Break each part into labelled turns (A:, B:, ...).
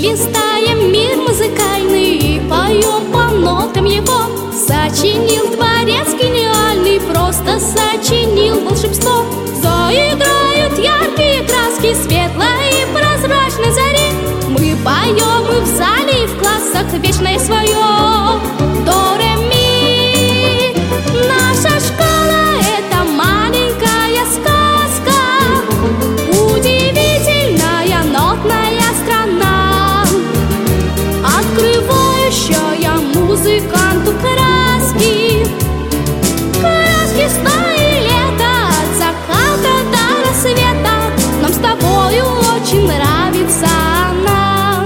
A: листаем мир музыкальный и поем по ноткам его. Сочинил творец гениальный, просто сочинил волшебство. Заиграют яркие краски светлой и прозрачной зари. Мы поем и в зале, и в классах вечное свое до ре ми. Наша школа — это маленькая сказка, удивительная нотная страна, открывающая музыканту краски. Краски сна и лета, от заката до рассвета. Нам с тобою очень нравится она.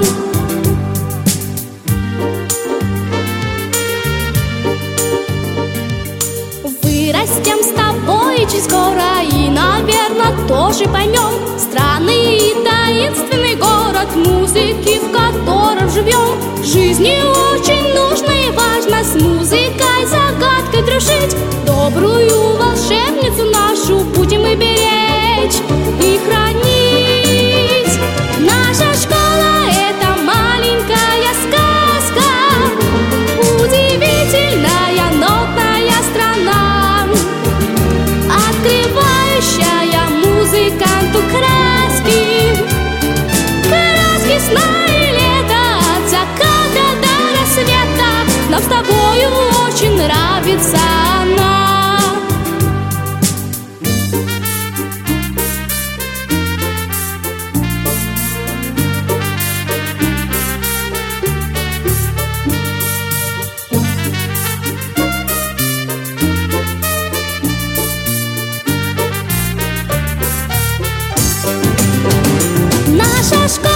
A: Вырастем с тобой очень скоро и, наверное, тоже поймем странный и таинственный город музыки, в котором живем. В жизни очень нужно и важно с музыкой, загадкой дружить. Добрую волшебницу нашу будем и беречь, и хранить. Наша школа — это маленькая сказка, удивительная нотная страна, открывающая музыканту краски. Краски сна и лета, от заката до рассвета. Нам с тобою очень нравится она. Наша школа